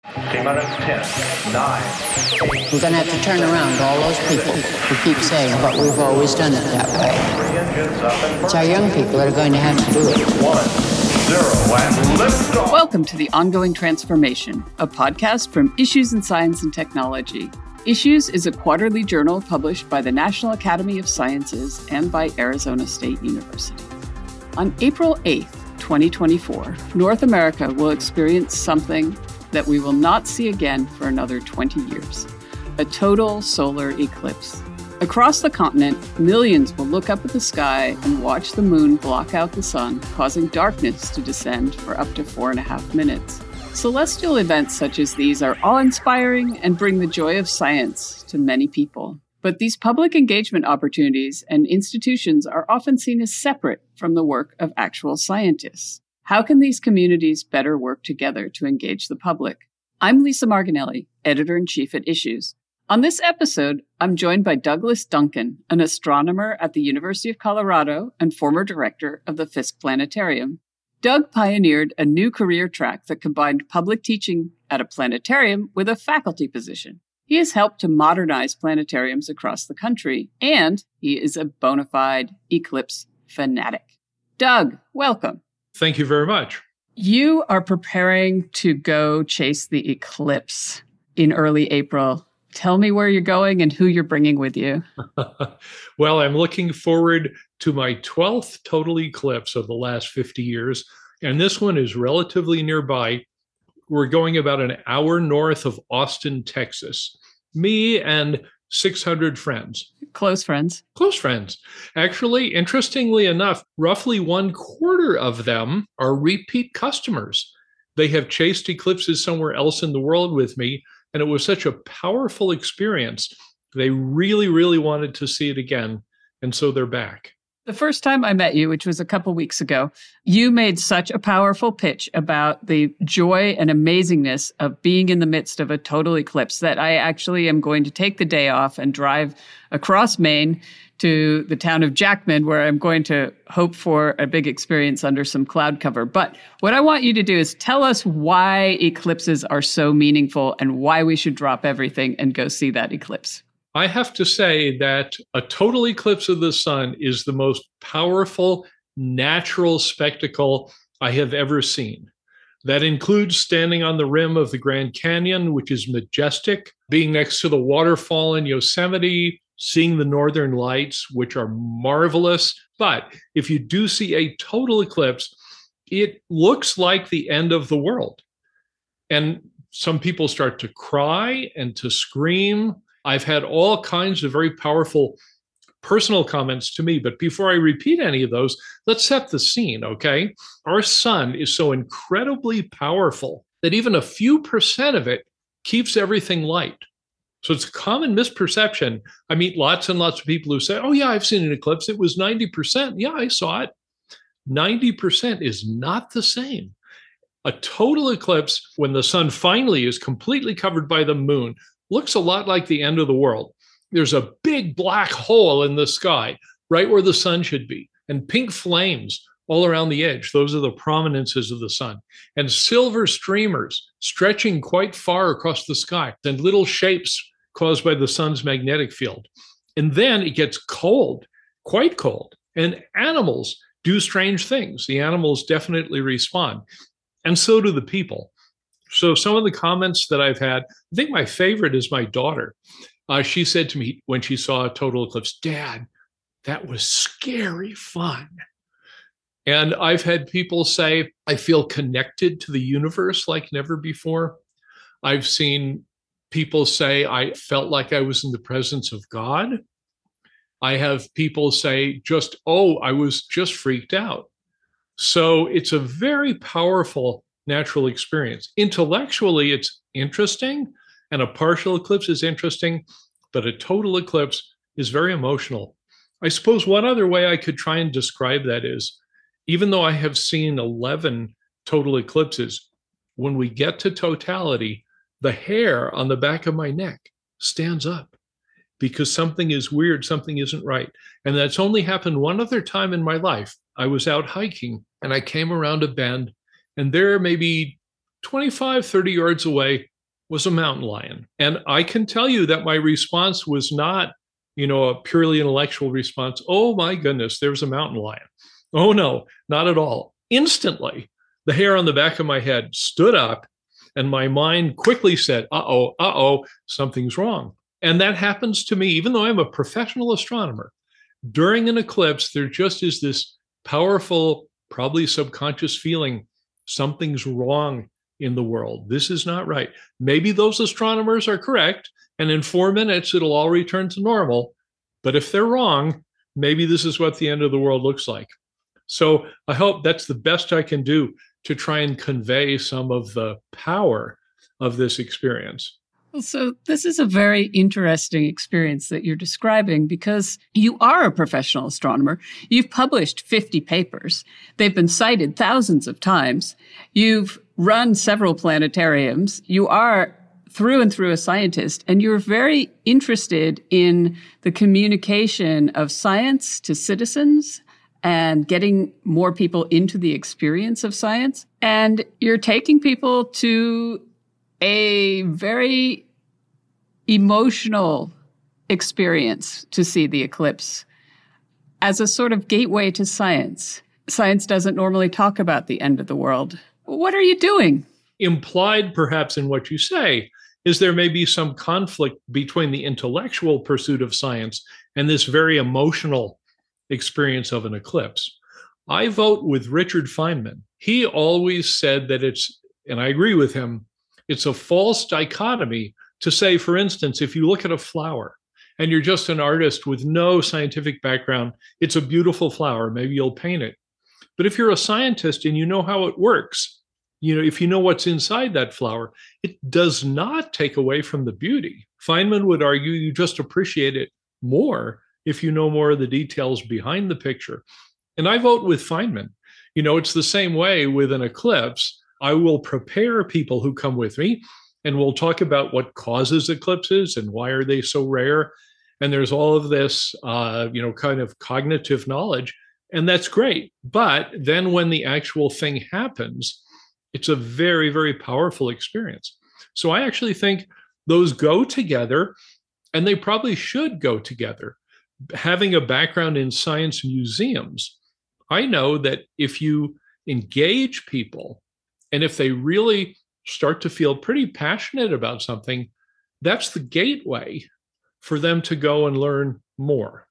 T-minus 10, 9, 8. We're going to have to turn around all those people who keep saying, but we've always done it that way. 3 engines up and It's our young people that are going to have to do it. 1, 0, and lift off. Welcome to The Ongoing Transformation, a podcast from Issues in Science and Technology. Issues is a quarterly journal published by the National Academy of Sciences and by Arizona State University. On April 8th, 2024, North America will experience something that we will not see again for another 20 years, a total solar eclipse. Across the continent, millions will look up at the sky and watch the moon block out the sun, causing darkness to descend for up to 4.5 minutes. Celestial events such as these are awe-inspiring and bring the joy of science to many people. But these public engagement opportunities and institutions are often seen as separate from the work of actual scientists. How can these communities better work together to engage the public? I'm Lisa Marginelli, Editor-in-Chief at Issues. On this episode, I'm joined by Douglas Duncan, an astronomer at the University of Colorado and former director of the Fiske Planetarium. Doug pioneered a new career track that combined public teaching at a planetarium with a faculty position. He has helped to modernize planetariums across the country, and he is a bona fide eclipse fanatic. Doug, welcome. Thank you very much. You are preparing to go chase the eclipse in early April. Tell me where you're going and who you're bringing with you. Well, I'm looking forward to my 12th total eclipse of the last 50 years, and this one is relatively nearby. We're going about an hour north of Austin, Texas. Me and 600 friends. Close friends. Close friends. Actually, interestingly enough, roughly 1/4 of them are repeat customers. They have chased eclipses somewhere else in the world with me, and it was such a powerful experience. They really, really wanted to see it again, and so they're back. The first time I met you, which was a couple weeks ago, you made such a powerful pitch about the joy and amazingness of being in the midst of a total eclipse that I actually am going to take the day off and drive across Maine to the town of Jackman, where I'm going to hope for a big experience under some cloud cover. But what I want you to do is tell us why eclipses are so meaningful and why we should drop everything and go see that eclipse. I have to say that a total eclipse of the sun is the most powerful natural spectacle I have ever seen. That includes standing on the rim of the Grand Canyon, which is majestic, being next to the waterfall in Yosemite, seeing the northern lights, which are marvelous. But if you do see a total eclipse, it looks like the end of the world. And some people start to cry and to scream. I've had all kinds of very powerful personal comments to me, but before I repeat any of those, let's set the scene, okay? Our sun is so incredibly powerful that even a few percent of it keeps everything light. So it's a common misperception. I meet lots and lots of people who say, oh yeah, I've seen an eclipse. It was 90%. Yeah, I saw it. 90% is not the same. A total eclipse, when the sun finally is completely covered by the moon, looks a lot like the end of the world. There's a big black hole in the sky, right where the sun should be, and pink flames all around the edge. Those are the prominences of the sun, and silver streamers stretching quite far across the sky, and little shapes caused by the sun's magnetic field. And then it gets cold, quite cold, and animals do strange things. The animals definitely respond, and so do the people. So some of the comments that I've had, I think my favorite is my daughter. She said to me when she saw a total eclipse, Dad, that was scary fun. And I've had people say, I feel connected to the universe like never before. I've seen people say, I felt like I was in the presence of God. I have people say I was just freaked out. So it's a very powerful natural experience. Intellectually, it's interesting, and a partial eclipse is interesting, but a total eclipse is very emotional. I suppose one other way I could try and describe that is, even though I have seen 11 total eclipses, when we get to totality, the hair on the back of my neck stands up because something is weird, something isn't right. And that's only happened one other time in my life. I was out hiking and I came around a bend, and there maybe 25, 30 yards away was a mountain lion. And I can tell you that my response was not, a purely intellectual response. Oh my goodness, there's a mountain lion. Oh no, not at all. Instantly, the hair on the back of my head stood up and my mind quickly said, something's wrong. And that happens to me, even though I'm a professional astronomer. During an eclipse, there just is this powerful, probably subconscious feeling something's wrong in the world. This is not right. Maybe those astronomers are correct, and in 4 minutes, it'll all return to normal. But if they're wrong, maybe this is what the end of the world looks like. So I hope that's the best I can do to try and convey some of the power of this experience. So this is a very interesting experience that you're describing because you are a professional astronomer. You've published 50 papers. They've been cited thousands of times. You've run several planetariums. You are through and through a scientist, and you're very interested in the communication of science to citizens and getting more people into the experience of science. And you're taking people to a very emotional experience to see the eclipse as a sort of gateway to science. Science doesn't normally talk about the end of the world. What are you doing? Implied, perhaps, in what you say is there may be some conflict between the intellectual pursuit of science and this very emotional experience of an eclipse. I vote with Richard Feynman. He always said that and I agree with him, it's a false dichotomy to say, for instance, if you look at a flower and you're just an artist with no scientific background, it's a beautiful flower, maybe you'll paint it. But if you're a scientist and you know how it works, if you know what's inside that flower, it does not take away from the beauty. Feynman would argue you just appreciate it more if you know more of the details behind the picture. And I vote with Feynman. It's the same way with an eclipse. I will prepare people who come with me, and we'll talk about what causes eclipses and why are they so rare. And there's all of this, kind of cognitive knowledge, and that's great. But then when the actual thing happens, it's a very, very powerful experience. So I actually think those go together, and they probably should go together. Having a background in science museums, I know that if you engage people, and if they really start to feel pretty passionate about something, that's the gateway for them to go and learn more.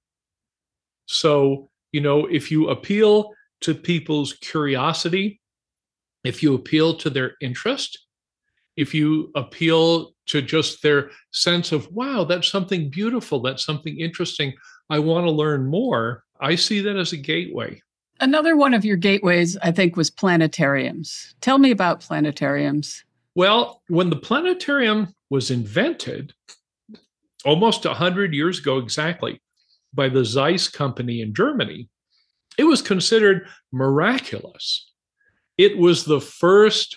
So, if you appeal to people's curiosity, if you appeal to their interest, if you appeal to just their sense of, wow, that's something beautiful, that's something interesting, I want to learn more, I see that as a gateway. Another one of your gateways, I think, was planetariums. Tell me about planetariums. Well, when the planetarium was invented, almost 100 years ago exactly, by the Zeiss company in Germany, it was considered miraculous. It was the first,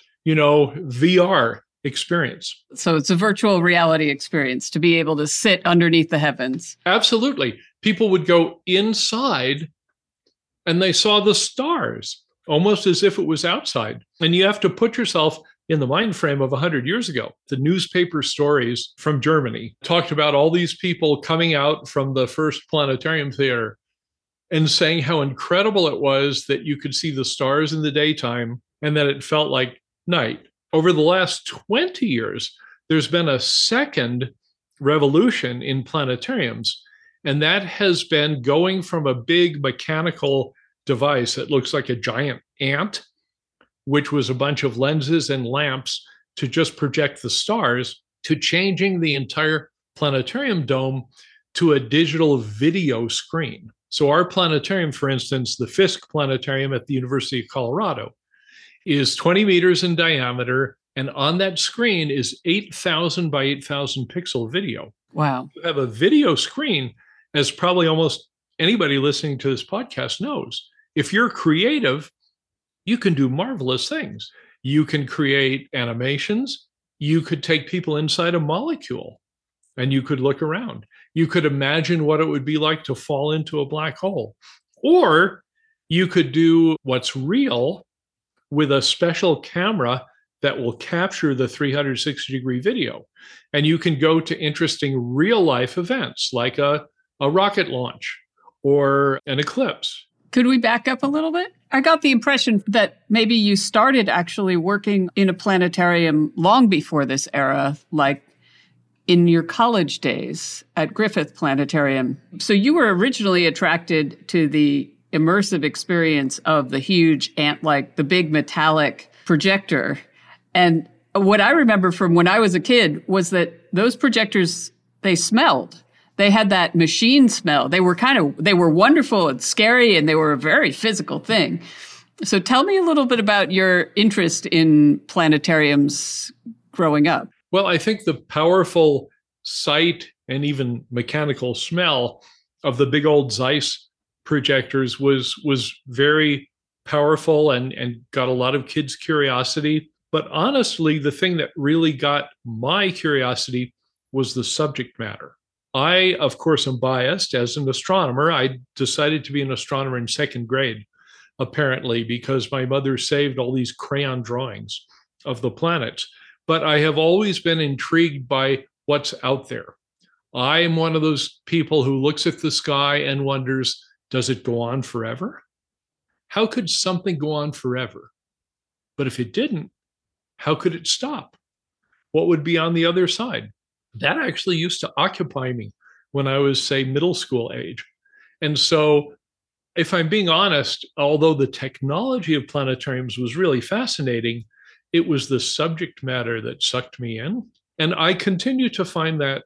VR experience. So it's a virtual reality experience to be able to sit underneath the heavens. Absolutely. People would go inside and they saw the stars almost as if it was outside. And you have to put yourself in the mind frame of 100 years ago. The newspaper stories from Germany talked about all these people coming out from the first planetarium theater and saying how incredible it was that you could see the stars in the daytime and that it felt like night. Over the last 20 years, there's been a second revolution in planetariums, and that has been going from a big mechanical device that looks like a giant ant, which was a bunch of lenses and lamps to just project the stars, to changing the entire planetarium dome to a digital video screen. So our planetarium, for instance, the Fisk Planetarium at the University of Colorado, is 20 meters in diameter, and on that screen is 8,000 by 8,000 pixel video. Wow. You have a video screen, as probably almost anybody listening to this podcast knows. If you're creative, you can do marvelous things. You can create animations. You could take people inside a molecule and you could look around. You could imagine what it would be like to fall into a black hole. Or you could do what's real with a special camera that will capture the 360-degree video. And you can go to interesting real-life events like a rocket launch or an eclipse. Could we back up a little bit? I got the impression that maybe you started actually working in a planetarium long before this era, like in your college days at Griffith Planetarium. So you were originally attracted to the immersive experience of the huge ant-like, the big metallic projector. And what I remember from when I was a kid was that those projectors, they smelled. They had that machine smell. They were wonderful and scary, and they were a very physical thing. So tell me a little bit about your interest in planetariums growing up. Well, I think the powerful sight and even mechanical smell of the big old Zeiss projectors was very powerful and got a lot of kids' curiosity. But honestly, the thing that really got my curiosity was the subject matter. I, of course, am biased as an astronomer. I decided to be an astronomer in second grade, apparently, because my mother saved all these crayon drawings of the planets. But I have always been intrigued by what's out there. I am one of those people who looks at the sky and wonders, does it go on forever? How could something go on forever? But if it didn't, how could it stop? What would be on the other side? That actually used to occupy me when I was, say, middle school age. And so, if I'm being honest, although the technology of planetariums was really fascinating, it was the subject matter that sucked me in. And I continue to find that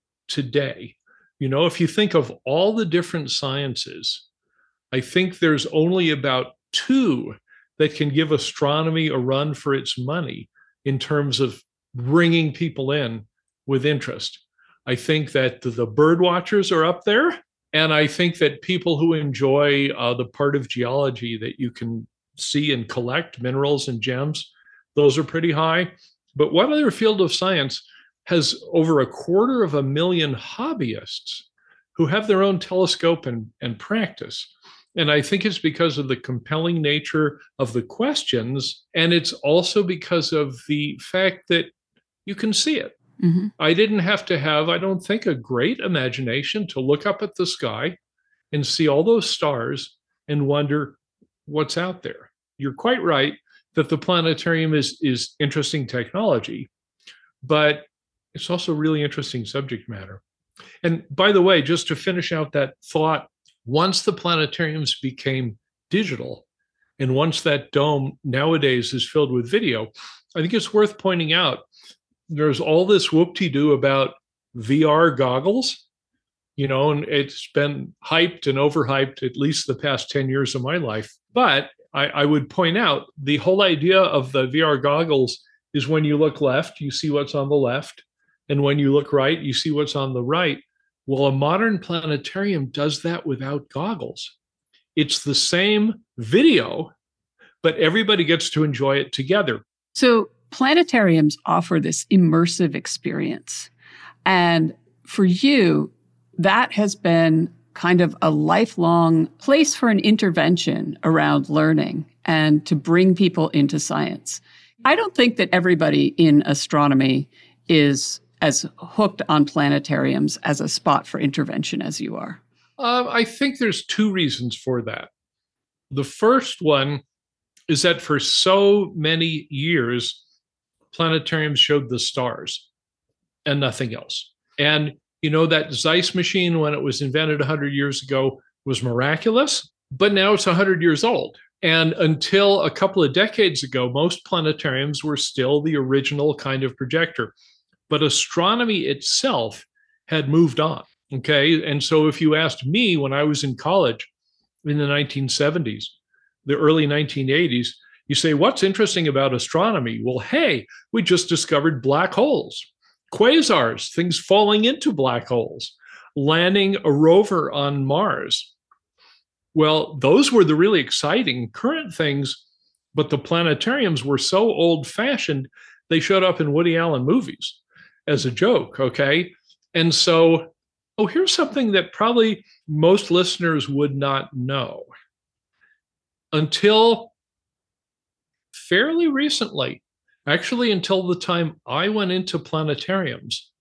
today. You know, if you think of all the different sciences, I think there's only about 2 that can give astronomy a run for its money in terms of bringing people in with interest. I think that the bird watchers are up there, and I think that people who enjoy the part of geology that you can see and collect minerals and gems, those are pretty high. But what other field of science has over 250,000 hobbyists who have their own telescope and practice? And I think it's because of the compelling nature of the questions, and it's also because of the fact that you can see it. Mm-hmm. I didn't have to have, I don't think, a great imagination to look up at the sky and see all those stars and wonder what's out there. You're quite right that the planetarium is interesting technology, but it's also really interesting subject matter. And by the way, just to finish out that thought, once the planetariums became digital, and once that dome nowadays is filled with video, I think it's worth pointing out there's all this whoop-de-doo about VR goggles, you know, and it's been hyped and overhyped at least the past 10 years of my life. But I would point out the whole idea of the VR goggles is when you look left, you see what's on the left. And when you look right, you see what's on the right. Well, a modern planetarium does that without goggles. It's the same video, but everybody gets to enjoy it together. So planetariums offer this immersive experience. And for you, that has been kind of a lifelong place for an intervention around learning and to bring people into science. I don't think that everybody in astronomy is as hooked on planetariums as a spot for intervention as you are. I think there's 2 reasons for that. The first one is that for so many years, planetariums showed the stars and nothing else. And, you know, that Zeiss machine, when it was invented 100 years ago, was miraculous, but now it's 100 years old. And until a couple of decades ago, most planetariums were still the original kind of projector. But astronomy itself had moved on, okay? And so if you asked me when I was in college in the 1970s, the early 1980s, you say, what's interesting about astronomy? Well, hey, we just discovered black holes, quasars, things falling into black holes, landing a rover on Mars. Well, those were the really exciting current things, but the planetariums were so old-fashioned, they showed up in Woody Allen movies as a joke, okay? And so, here's something that probably most listeners would not know. Until fairly recently, Actually, until the time I went into planetariums,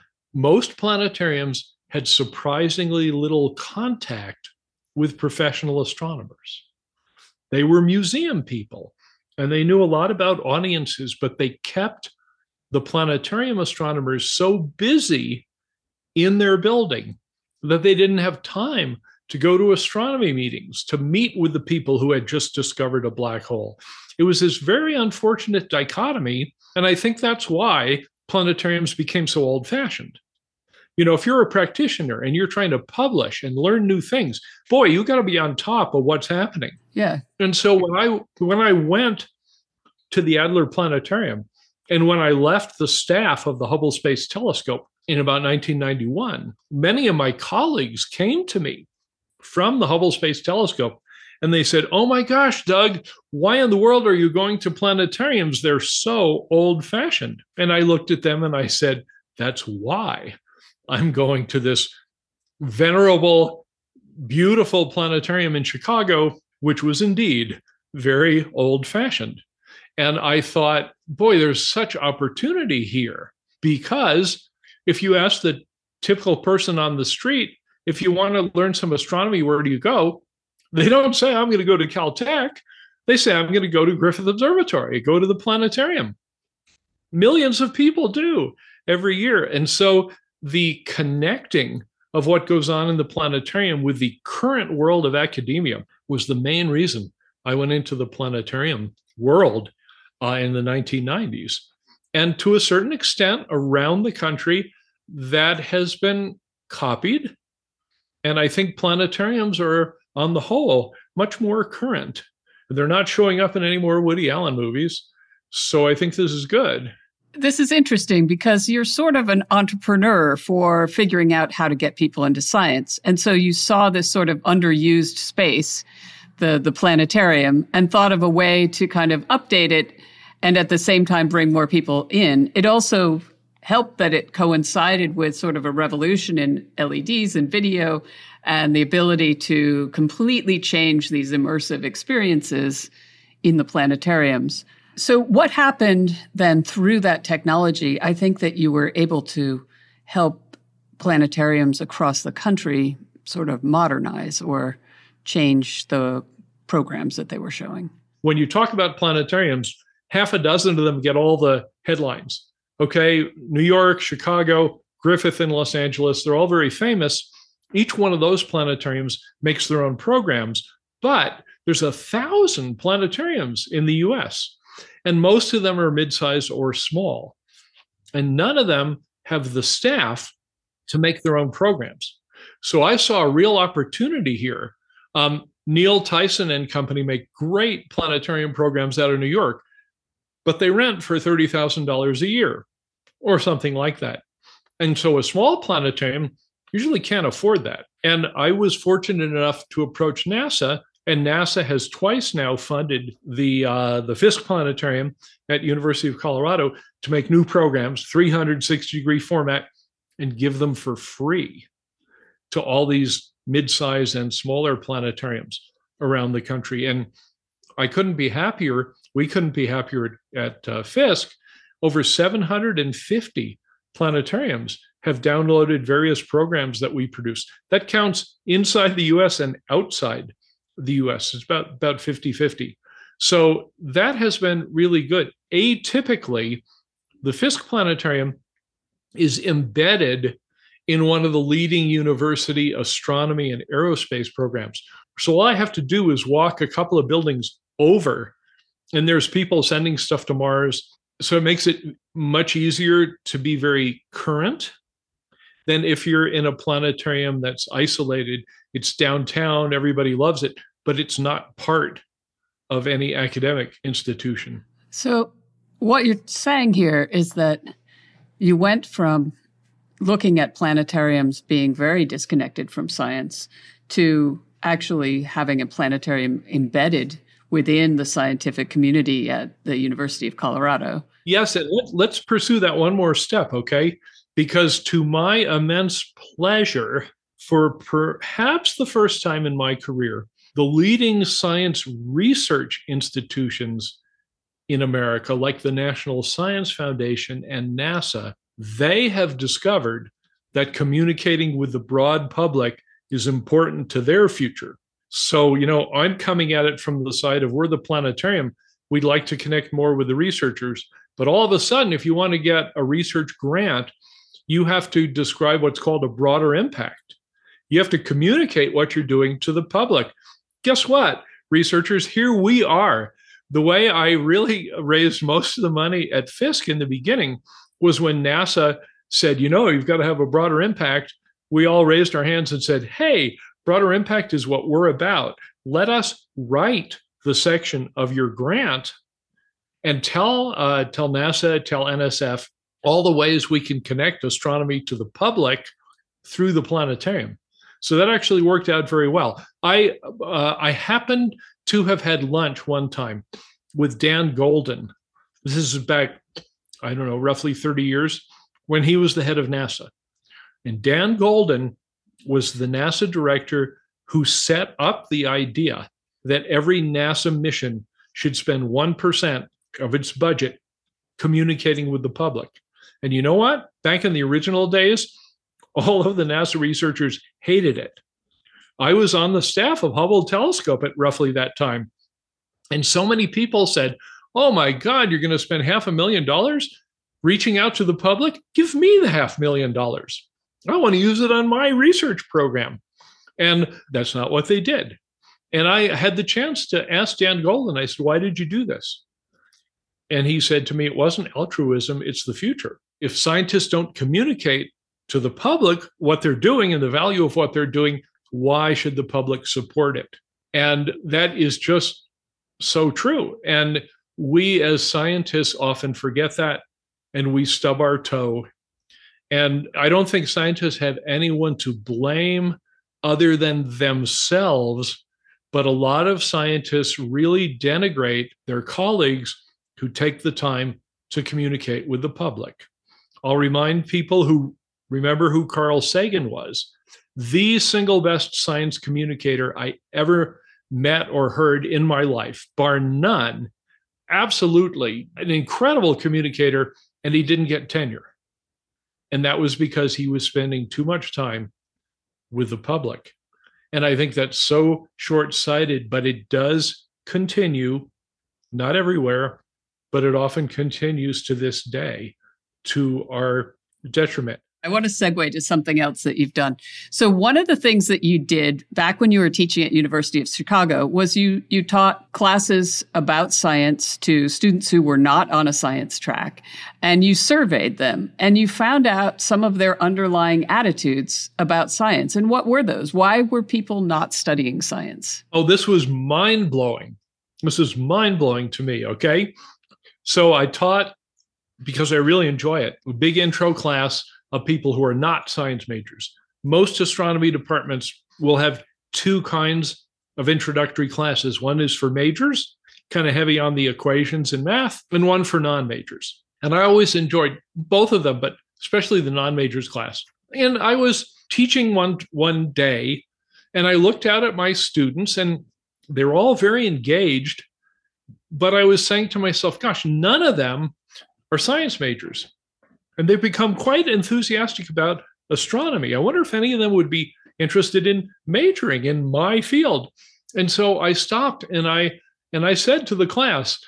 most planetariums had surprisingly little contact with professional astronomers. They were museum people and they knew a lot about audiences, but they kept the planetarium astronomers so busy in their building that they didn't have time to go to astronomy meetings, to meet with the people who had just discovered a black hole. It was this very unfortunate dichotomy. And I think that's why planetariums became so old fashioned. You know, if you're a practitioner and you're trying to publish and learn new things, boy, you got to be on top of what's happening. Yeah. And so when I went to the Adler Planetarium and when I left the staff of the Hubble Space Telescope in about 1991, many of my colleagues came to me from the Hubble Space Telescope and they said, "Oh my gosh, Doug, why in the world are you going to planetariums? They're so old fashioned." And I looked at them and I said, "That's why I'm going to this venerable, beautiful planetarium in Chicago, which was indeed very old fashioned." And I thought, boy, there's such opportunity here, because if you ask the typical person on the street, if you want to learn some astronomy, where do you go? They don't say, "I'm going to go to Caltech." They say, "I'm going to go to Griffith Observatory, go to the planetarium." Millions of people do every year. And so the connecting of what goes on in the planetarium with the current world of academia was the main reason I went into the planetarium world in the 1990s. And to a certain extent, around the country, that has been copied. And I think planetariums are, on the whole, much more current. They're not showing up in any more Woody Allen movies. So I think this is good. This is interesting because you're sort of an entrepreneur for figuring out how to get people into science. And so you saw this sort of underused space, the planetarium, and thought of a way to kind of update it and at the same time bring more people in. It also helped that it coincided with sort of a revolution in LEDs and video and the ability to completely change these immersive experiences in the planetariums. So what happened then through that technology? I think that you were able to help planetariums across the country sort of modernize or change the programs that they were showing. When you talk about planetariums, half a dozen of them get all the headlines. Okay, New York, Chicago, Griffith in Los Angeles, they're all very famous. Each one of those planetariums makes their own programs, but there's 1,000 planetariums in the US. And most of them are mid-sized or small. And none of them have the staff to make their own programs. So I saw a real opportunity here. Neil Tyson and company make great planetarium programs out of New York, but they rent for $30,000 a year or something like that. And so a small planetarium usually can't afford that. And I was fortunate enough to approach NASA. And NASA has twice now funded the Fisk Planetarium at University of Colorado to make new programs, 360-degree format, and give them for free to all these mid-size and smaller planetariums around the country. And I couldn't be happier. We couldn't be happier at Fisk. Over 750 planetariums have downloaded various programs that we produce. That counts inside the US and outside the US. It's about 50-50. So that has been really good. Atypically, the Fisk Planetarium is embedded in one of the leading university astronomy and aerospace programs. So all I have to do is walk a couple of buildings over, and there's people sending stuff to Mars. So it makes it much easier to be very current than if you're in a planetarium that's isolated. It's downtown, everybody loves it, but it's not part of any academic institution. So what you're saying here is that you went from looking at planetariums being very disconnected from science to actually having a planetarium embedded within the scientific community at the University of Colorado. Yes, and let's pursue that one more step, okay? Because to my immense pleasure, for perhaps the first time in my career, the leading science research institutions in America, like the National Science Foundation and NASA, they have discovered that communicating with the broad public is important to their future. So, I'm coming at it from the side of we're the planetarium. We'd like to connect more with the researchers. But all of a sudden, if you want to get a research grant, you have to describe what's called a broader impact. You have to communicate what you're doing to the public. Guess what, researchers? Here we are. The way I really raised most of the money at Fisk in the beginning was when NASA said, you've got to have a broader impact. We all raised our hands and said, hey, broader impact is what we're about. Let us write the section of your grant and tell NASA, tell NSF all the ways we can connect astronomy to the public through the planetarium. So that actually worked out very well. I happened to have had lunch one time with Dan Golden. This is back, roughly 30 years, when he was the head of NASA. And Dan Golden was the NASA director who set up the idea that every NASA mission should spend 1% of its budget communicating with the public. And you know what? Back in the original days, all of the NASA researchers hated it. I was on the staff of Hubble telescope at roughly that time. And so many people said, oh my God, you're going to spend $500,000 reaching out to the public? Give me the $500,000. I want to use it on my research program. And that's not what they did. And I had the chance to ask Dan Golden, I said, why did you do this? And he said to me, it wasn't altruism, it's the future. If scientists don't communicate to the public what they're doing and the value of what they're doing, why should the public support it? And that is just so true. And we as scientists often forget that, and we stub our toe. And I don't think scientists have anyone to blame other than themselves, but a lot of scientists really denigrate their colleagues who take the time to communicate with the public. I'll remind people who remember who Carl Sagan was, the single best science communicator I ever met or heard in my life, bar none. Absolutely an incredible communicator, and he didn't get tenure. And that was because he was spending too much time with the public. And I think that's so short-sighted, but it does continue, not everywhere, but it often continues to this day to our detriment. I want to segue to something else that you've done. So one of the things that you did back when you were teaching at University of Chicago was you taught classes about science to students who were not on a science track, and you surveyed them, and you found out some of their underlying attitudes about science. And what were those? Why were people not studying science? Oh, this was mind-blowing. This is mind-blowing to me, okay? So I taught, because I really enjoy it, a big intro class of people who are not science majors. Most astronomy departments will have two kinds of introductory classes. One is for majors, kind of heavy on the equations and math, and one for non-majors. And I always enjoyed both of them, but especially the non-majors class. And I was teaching one day, and I looked out at my students, and they were all very engaged, but I was saying to myself, gosh, none of them are science majors. And they've become quite enthusiastic about astronomy. I wonder if any of them would be interested in majoring in my field. And so I stopped and I said to the class,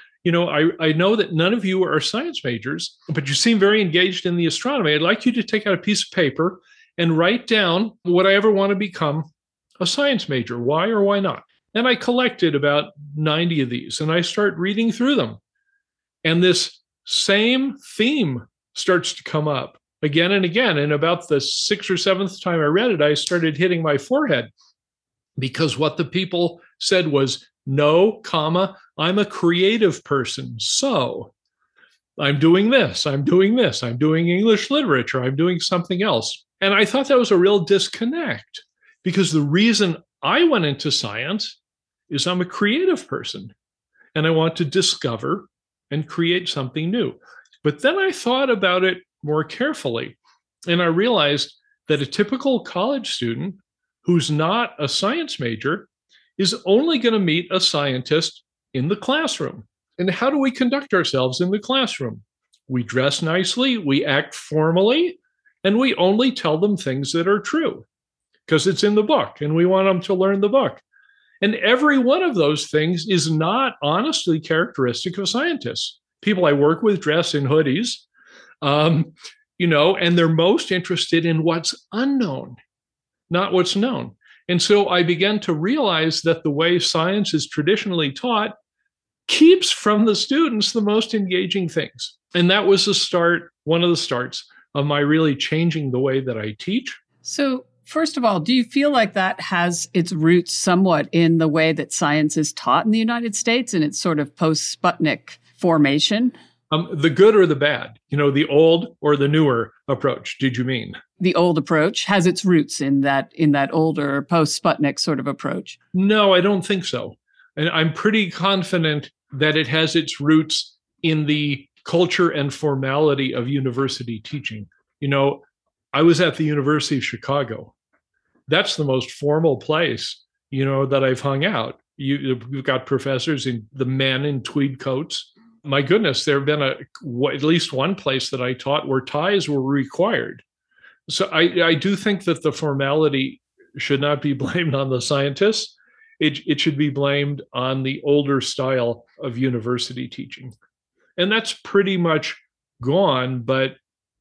I know that none of you are science majors, but you seem very engaged in the astronomy. I'd like you to take out a piece of paper and write down, would I ever want to become a science major? Why or why not? And I collected about 90 of these, and I start reading through them. And this same theme starts to come up again and again. And about the sixth or seventh time I read it, I started hitting my forehead, because what the people said was, no, I'm a creative person. So I'm doing this, I'm doing this, I'm doing English literature, I'm doing something else. And I thought that was a real disconnect, because the reason I went into science is I'm a creative person and I want to discover and create something new. But then I thought about it more carefully, and I realized that a typical college student who's not a science major is only going to meet a scientist in the classroom. And how do we conduct ourselves in the classroom? We dress nicely, we act formally, and we only tell them things that are true because it's in the book and we want them to learn the book. And every one of those things is not honestly characteristic of scientists. People I work with dress in hoodies, and they're most interested in what's unknown, not what's known. And so I began to realize that the way science is traditionally taught keeps from the students the most engaging things. And that was one of the starts of my really changing the way that I teach. So, first of all, do you feel like that has its roots somewhat in the way that science is taught in the United States and its sort of post-Sputnik formation? The good or the bad, the old or the newer approach, did you mean? The old approach has its roots in that older post-Sputnik sort of approach. No, I don't think so. And I'm pretty confident that it has its roots in the culture and formality of university teaching. I was at the University of Chicago. That's the most formal place, that I've hung out. You've got professors the men in tweed coats. My goodness, there have been at least one place that I taught where ties were required. So I do think that the formality should not be blamed on the scientists. It should be blamed on the older style of university teaching. And that's pretty much gone, but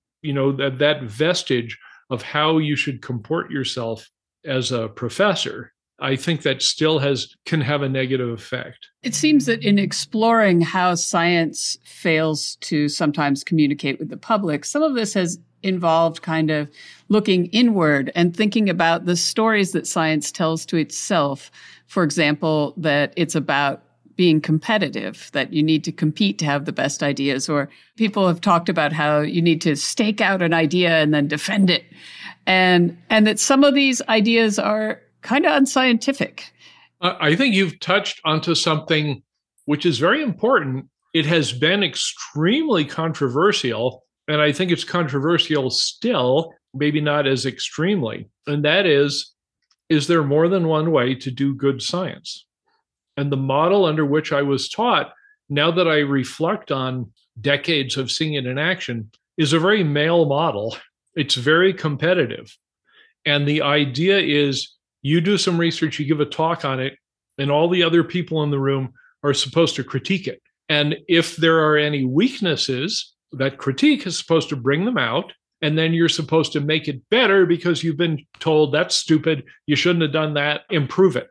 that vestige of how you should comport yourself as a professor, I think that still can have a negative effect. It seems that in exploring how science fails to sometimes communicate with the public, some of this has involved kind of looking inward and thinking about the stories that science tells to itself. For example, that it's about being competitive, that you need to compete to have the best ideas, or people have talked about how you need to stake out an idea and then defend it. And that some of these ideas are kind of unscientific. I think you've touched onto something which is very important. It has been extremely controversial, and I think it's controversial still, maybe not as extremely. And that is there more than one way to do good science? And the model under which I was taught, now that I reflect on decades of seeing it in action, is a very male model. It's very competitive. And the idea is you do some research, you give a talk on it, and all the other people in the room are supposed to critique it. And if there are any weaknesses, that critique is supposed to bring them out. And then you're supposed to make it better because you've been told that's stupid, you shouldn't have done that, improve it.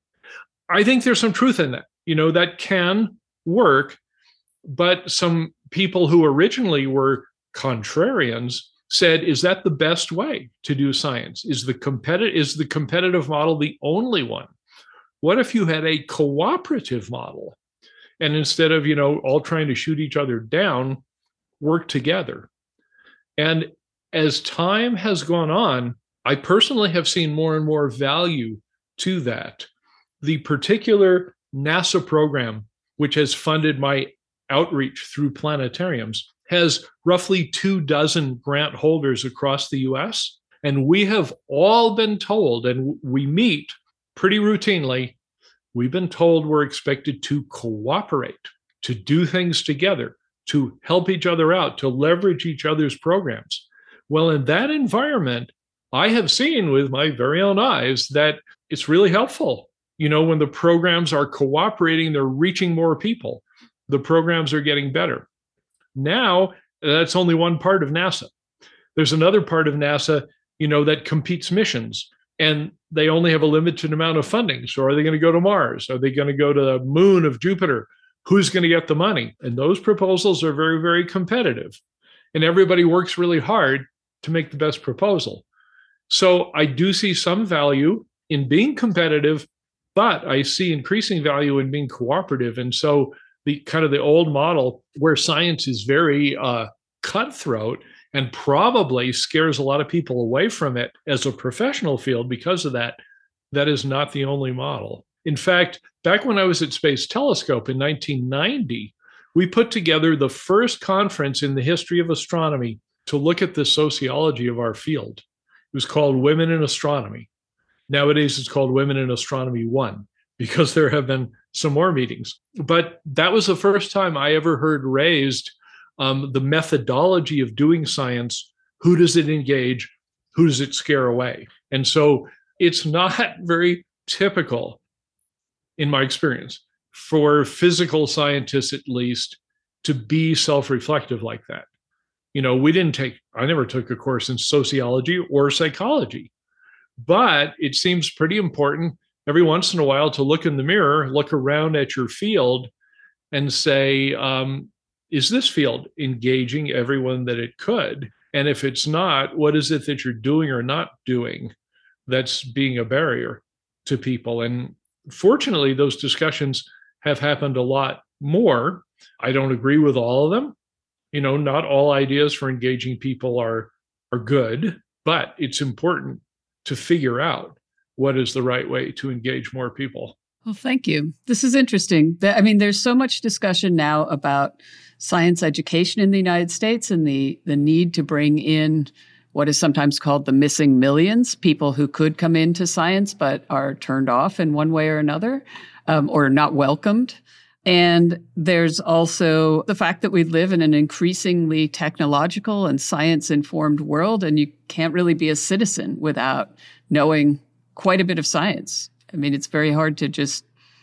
I think there's some truth in that. That can work, but some people who originally were contrarians said, is that the best way to do science? Is the competitive model the only one? What if you had a cooperative model? And instead of, all trying to shoot each other down, work together. And as time has gone on, I personally have seen more and more value to that. The particular NASA program, which has funded my outreach through planetariums, has roughly 24 grant holders across the US. And we have all been told, and we meet pretty routinely, we've been told we're expected to cooperate, to do things together, to help each other out, to leverage each other's programs. Well, in that environment, I have seen with my very own eyes that it's really helpful. When the programs are cooperating, they're reaching more people. The programs are getting better. Now, that's only one part of NASA. There's another part of NASA, that competes missions, and they only have a limited amount of funding. So are they going to go to Mars? Are they going to go to the moon of Jupiter? Who's going to get the money? And those proposals are very, very competitive. And everybody works really hard to make the best proposal. So I do see some value in being competitive, but I see increasing value in being cooperative. And so the old model where science is very cutthroat and probably scares a lot of people away from it as a professional field because of that, that is not the only model. In fact, back when I was at Space Telescope in 1990, we put together the first conference in the history of astronomy to look at the sociology of our field. It was called Women in Astronomy. Nowadays, it's called Women in Astronomy 1. because there have been some more meetings. But that was the first time I ever heard raised the methodology of doing science. Who does it engage? Who does it scare away? And so it's not very typical, in my experience, for physical scientists at least to be self-reflective like that. I never took a course in sociology or psychology, but it seems pretty important every once in a while to look in the mirror, look around at your field and say, is this field engaging everyone that it could? And if it's not, what is it that you're doing or not doing that's being a barrier to people? And fortunately, those discussions have happened a lot more. I don't agree with all of them. Not all ideas for engaging people are good, but it's important to figure out what is the right way to engage more people. Well, thank you. This is interesting. I mean, there's so much discussion now about science education in the United States and the need to bring in what is sometimes called the missing millions, people who could come into science but are turned off in one way or another, or not welcomed. And there's also the fact that we live in an increasingly technological and science-informed world, and you can't really be a citizen without knowing quite a bit of science. I mean, it's very hard to just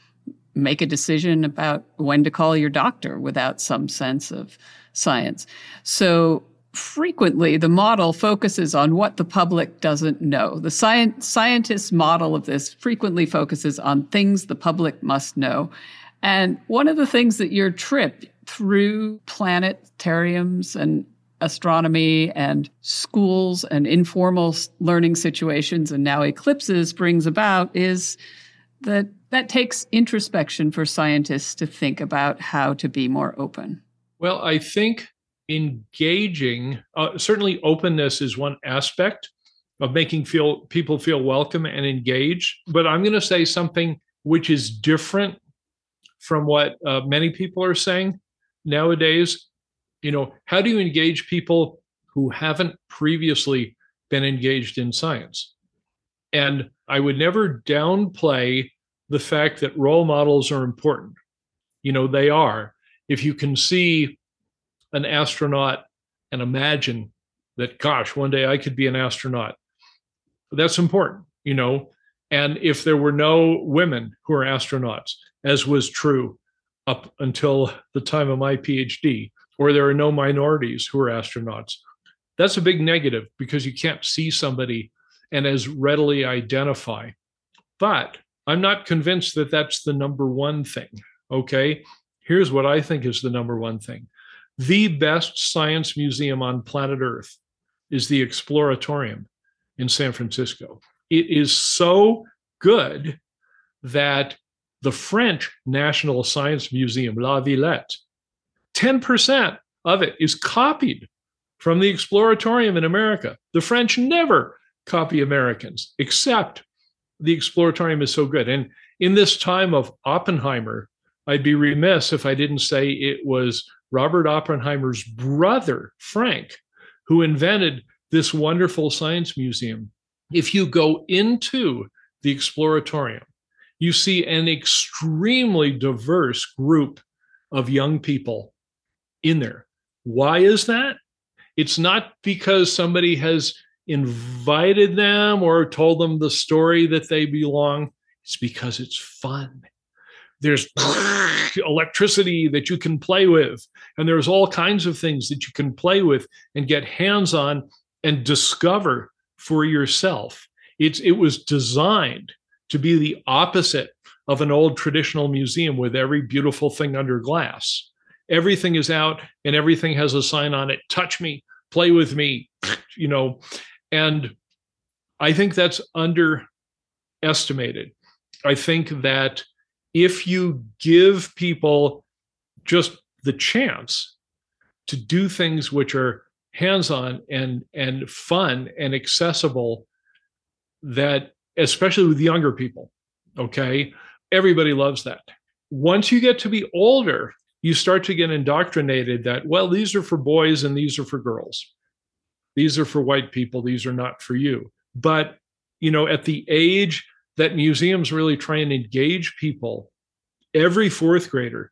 make a decision about when to call your doctor without some sense of science. So frequently, the model focuses on what the public doesn't know. The scientist model of this frequently focuses on things the public must know. And one of the things that your trip through planetariums and astronomy and schools and informal learning situations and now eclipses brings about is that takes introspection for scientists to think about how to be more open. Well, I think engaging, certainly openness is one aspect of making people feel welcome and engaged. But I'm going to say something which is different from what many people are saying nowadays. How do you engage people who haven't previously been engaged in science? And I would never downplay the fact that role models are important. They are. If you can see an astronaut and imagine that, gosh, one day I could be an astronaut, that's important, And if there were no women who are astronauts, as was true up until the time of my PhD, or there are no minorities who are astronauts, that's a big negative because you can't see somebody and as readily identify. But I'm not convinced that that's the number one thing, okay? Here's what I think is the number one thing. The best science museum on planet Earth is the Exploratorium in San Francisco. It is so good that the French National Science Museum, La Villette, 10% of it is copied from the Exploratorium in America. The French never copy Americans, except the Exploratorium is so good. And in this time of Oppenheimer, I'd be remiss if I didn't say it was Robert Oppenheimer's brother, Frank, who invented this wonderful science museum. If you go into the Exploratorium, you see an extremely diverse group of young people in there. Why is that? It's not because somebody has invited them or told them the story that they belong. It's because it's fun. There's electricity that you can play with, and there's all kinds of things that you can play with and get hands on and discover for yourself. It was designed to be the opposite of an old traditional museum with every beautiful thing under glass. Everything is out and everything has a sign on it, touch me, play with me, and I think that's underestimated. I think that if you give people just the chance to do things which are hands-on and fun and accessible, that especially with younger people, okay, everybody loves that. Once you get to be older, you start to get indoctrinated that, well, these are for boys and these are for girls. These are for white people. These are not for you. But, at the age that museums really try and engage people. Every fourth grader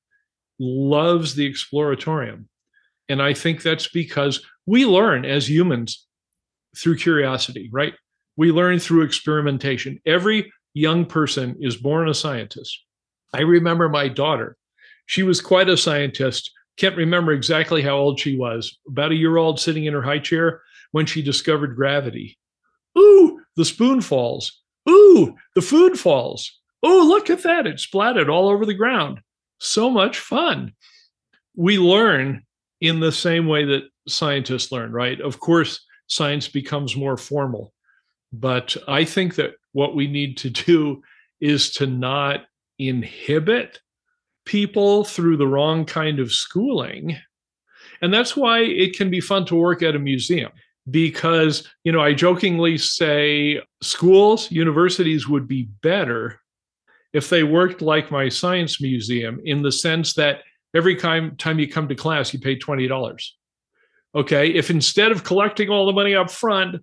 loves the Exploratorium. And I think that's because we learn as humans through curiosity, right? We learn through experimentation. Every young person is born a scientist. I remember my daughter. She was quite a scientist. Can't remember exactly how old she was. About a year old, sitting in her high chair when she discovered gravity. Ooh, the spoon falls. Ooh, the food falls. Oh, look at that. It splattered all over the ground. So much fun. We learn in the same way that scientists learn, right? Of course, science becomes more formal. But I think that what we need to do is to not inhibit people through the wrong kind of schooling. And that's why it can be fun to work at a museum. Because, I jokingly say schools, universities would be better if they worked like my science museum, in the sense that every time you come to class, you pay $20. Okay, if instead of collecting all the money up front,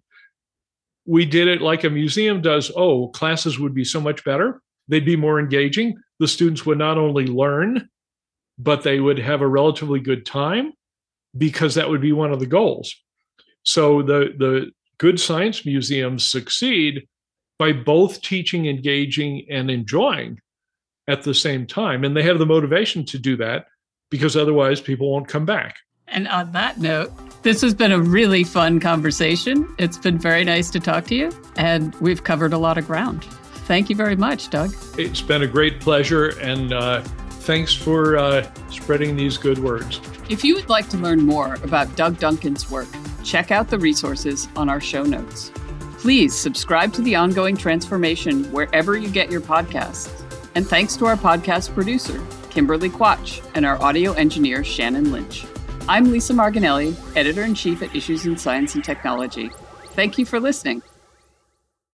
we did it like a museum does, classes would be so much better. They'd be more engaging. The students would not only learn, but they would have a relatively good time, because that would be one of the goals. So the good science museums succeed by both teaching, engaging, and enjoying at the same time. And they have the motivation to do that, because otherwise people won't come back. And on that note, this has been a really fun conversation. It's been very nice to talk to you, and we've covered a lot of ground. Thank you very much, Doug. It's been a great pleasure, and thanks for spreading these good words. If you would like to learn more about Doug Duncan's work, check out the resources on our show notes. Please subscribe to The Ongoing Transformation wherever you get your podcasts. And thanks to our podcast producer, Kimberly Quach, and our audio engineer, Shannon Lynch. I'm Lisa Marginelli, Editor-in-Chief at Issues in Science and Technology. Thank you for listening.